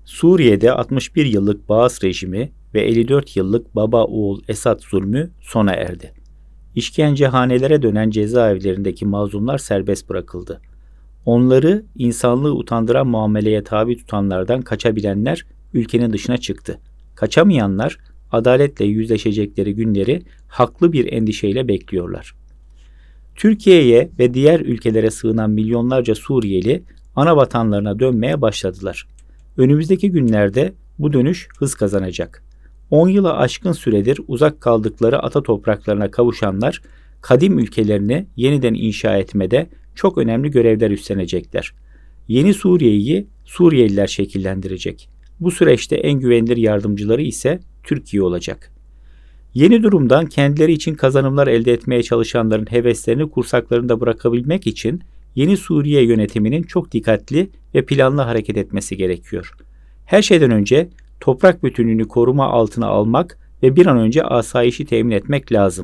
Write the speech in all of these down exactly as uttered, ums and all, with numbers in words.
Suriye'de altmış bir yıllık Baas rejimi ve elli dört yıllık baba oğul Esad zulmü sona erdi. İşkencehanelere dönen cezaevlerindeki mazlumlar serbest bırakıldı. Onları insanlığı utandıran muameleye tabi tutanlardan kaçabilenler ülkenin dışına çıktı. Kaçamayanlar adaletle yüzleşecekleri günleri haklı bir endişeyle bekliyorlar. Türkiye'ye ve diğer ülkelere sığınan milyonlarca Suriyeli ana vatanlarına dönmeye başladılar. Önümüzdeki günlerde bu dönüş hız kazanacak. on yıla aşkın süredir uzak kaldıkları ata topraklarına kavuşanlar, kadim ülkelerini yeniden inşa etmede çok önemli görevler üstlenecekler. Yeni Suriye'yi Suriyeliler şekillendirecek. Bu süreçte en güvenilir yardımcıları ise Türkiye olacak. Yeni durumdan kendileri için kazanımlar elde etmeye çalışanların heveslerini kursaklarında bırakabilmek için yeni Suriye yönetiminin çok dikkatli ve planlı hareket etmesi gerekiyor. Her şeyden önce toprak bütünlüğünü koruma altına almak ve bir an önce asayişi temin etmek lazım.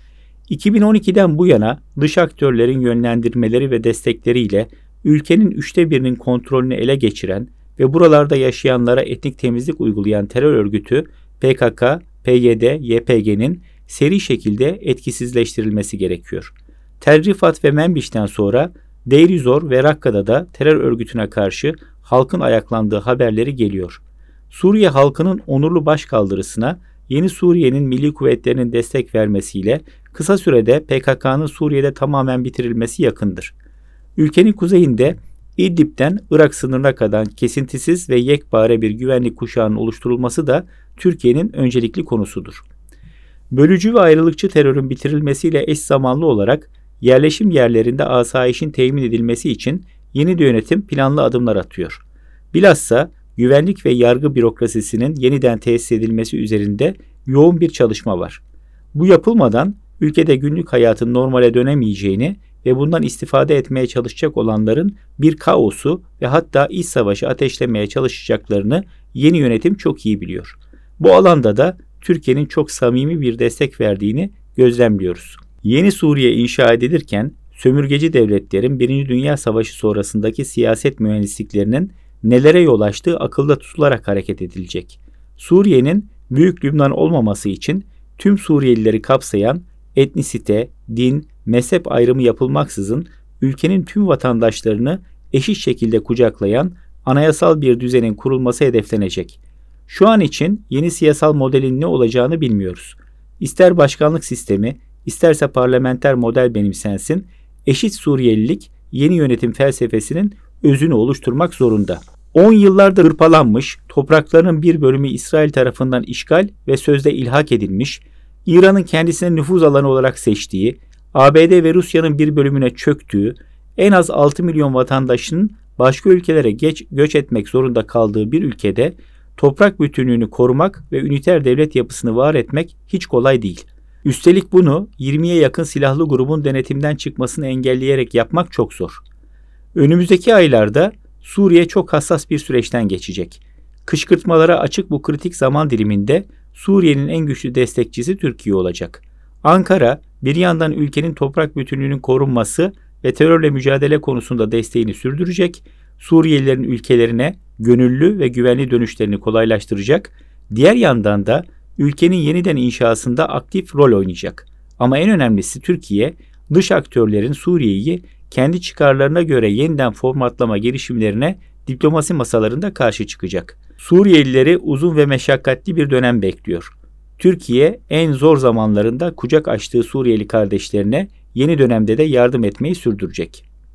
iki bin on ikiden bu yana dış aktörlerin yönlendirmeleri ve destekleriyle ülkenin üçte birinin kontrolünü ele geçiren ve buralarda yaşayanlara etnik temizlik uygulayan terör örgütü P K K, P Y D, Y P G'nin seri şekilde etkisizleştirilmesi gerekiyor. Tel Rifat ve Menbiş'ten sonra Deir ez-Zor ve Rakka'da da terör örgütüne karşı halkın ayaklandığı haberleri geliyor. Suriye halkının onurlu başkaldırısına yeni Suriye'nin milli kuvvetlerinin destek vermesiyle kısa sürede P K K'nın Suriye'de tamamen bitirilmesi yakındır. Ülkenin kuzeyinde İdlib'den Irak sınırına kadar kesintisiz ve yekpare bir güvenlik kuşağının oluşturulması da Türkiye'nin öncelikli konusudur. Bölücü ve ayrılıkçı terörün bitirilmesiyle eş zamanlı olarak yerleşim yerlerinde asayişin temin edilmesi için yeni de yönetim planlı adımlar atıyor. Bilhassa güvenlik ve yargı bürokrasisinin yeniden tesis edilmesi üzerinde yoğun bir çalışma var. Bu yapılmadan ülkede günlük hayatın normale dönemeyeceğini ve bundan istifade etmeye çalışacak olanların bir kaosu ve hatta iç savaşı ateşlemeye çalışacaklarını yeni yönetim çok iyi biliyor. Bu alanda da Türkiye'nin çok samimi bir destek verdiğini gözlemliyoruz. Yeni Suriye inşa edilirken sömürgeci devletlerin Birinci Dünya Savaşı sonrasındaki siyaset mühendisliklerinin nelere yol açtığı akılda tutularak hareket edilecek. Suriye'nin Büyük Lübnan olmaması için tüm Suriyelileri kapsayan etnisite, din, mezhep ayrımı yapılmaksızın ülkenin tüm vatandaşlarını eşit şekilde kucaklayan anayasal bir düzenin kurulması hedeflenecek. Şu an için yeni siyasal modelin ne olacağını bilmiyoruz. İster başkanlık sistemi, isterse parlamenter model benimsensin, eşit Suriyelilik yeni yönetim felsefesinin özünü oluşturmak zorunda. on yıllardır hırpalanmış, topraklarının bir bölümü İsrail tarafından işgal ve sözde ilhak edilmiş, İran'ın kendisine nüfuz alanı olarak seçtiği, A B D ve Rusya'nın bir bölümüne çöktüğü, en az altı milyon vatandaşının başka ülkelere geç, göç etmek zorunda kaldığı bir ülkede toprak bütünlüğünü korumak ve üniter devlet yapısını var etmek hiç kolay değil. Üstelik bunu yirmiye yakın silahlı grubun denetimden çıkmasını engelleyerek yapmak çok zor. Önümüzdeki aylarda Suriye çok hassas bir süreçten geçecek. Kışkırtmalara açık bu kritik zaman diliminde Suriye'nin en güçlü destekçisi Türkiye olacak. Ankara bir yandan ülkenin toprak bütünlüğünün korunması ve terörle mücadele konusunda desteğini sürdürecek, Suriyelilerin ülkelerine gönüllü ve güvenli dönüşlerini kolaylaştıracak, diğer yandan da ülkenin yeniden inşasında aktif rol oynayacak. Ama en önemlisi Türkiye, dış aktörlerin Suriye'yi kendi çıkarlarına göre yeniden formatlama girişimlerine diplomasi masalarında karşı çıkacak. Suriyelileri uzun ve meşakkatli bir dönem bekliyor. Türkiye en zor zamanlarında kucak açtığı Suriyeli kardeşlerine yeni dönemde de yardım etmeyi sürdürecek.